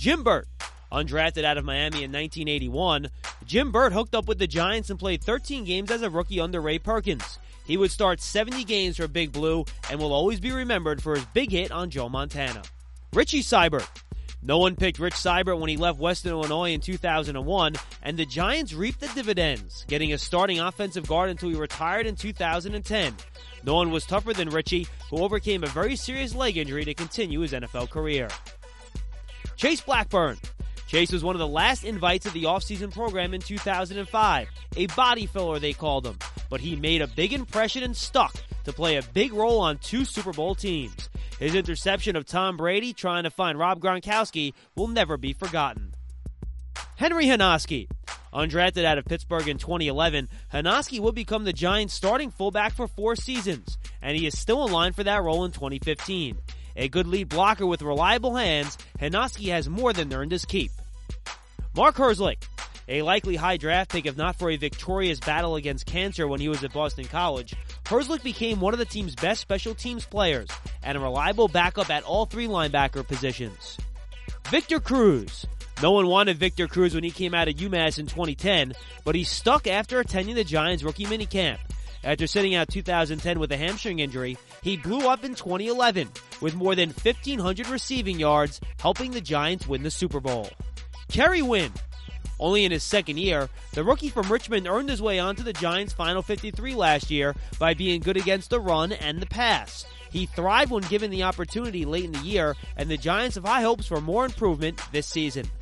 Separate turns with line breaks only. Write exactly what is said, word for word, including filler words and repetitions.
Jim Burt. Undrafted out of Miami in nineteen eighty-one, Jim Burt hooked up with the Giants and played thirteen games as a rookie under Ray Perkins. He would start seventy games for Big Blue and will always be remembered for his big hit on Joe Montana. Richie Seibert. No one picked Rich Seibert when he left Western Illinois in two thousand one, and the Giants reaped the dividends, getting a starting offensive guard until he retired in two thousand ten. No one was tougher than Richie, who overcame a very serious leg injury to continue his N F L career. Chase Blackburn. Chase was one of the last invites of the offseason program in two thousand five, a body filler they called him, but he made a big impression and stuck to play a big role on two Super Bowl teams. His interception of Tom Brady trying to find Rob Gronkowski will never be forgotten. Henry Hanoski. Undrafted out of Pittsburgh in twenty eleven, Hanoski would become the Giants' starting fullback for four seasons, and he is still in line for that role in twenty fifteen. A good lead blocker with reliable hands, Hanoski has more than earned his keep. Mark Herzlich. A likely high draft pick if not for a victorious battle against cancer when he was at Boston College, Herzlich became one of the team's best special teams players and a reliable backup at all three linebacker positions. Victor Cruz. No one wanted Victor Cruz when he came out of UMass in twenty ten, but he stuck after attending the Giants rookie minicamp. After sitting out two thousand ten with a hamstring injury, he blew up in twenty eleven with more than fifteen hundred receiving yards, helping the Giants win the Super Bowl. Kerry Wynn. Only in his second year, the rookie from Richmond earned his way onto the Giants' final fifty-three last year by being good against the run and the pass. He thrived when given the opportunity late in the year, and the Giants have high hopes for more improvement this season.